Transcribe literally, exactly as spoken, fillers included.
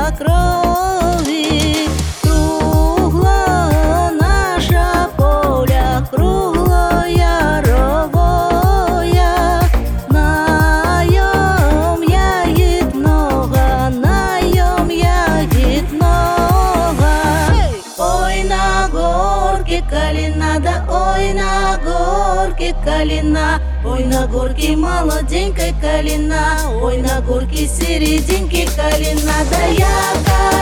по крови. Кругло наше поле, кругло яровое. На нем ягід много, на нем ягід много. Ой, на горке калина, да ой, на горке калина. Ой, на горке молоденькой калина, ой, на горке серединки калина. Да я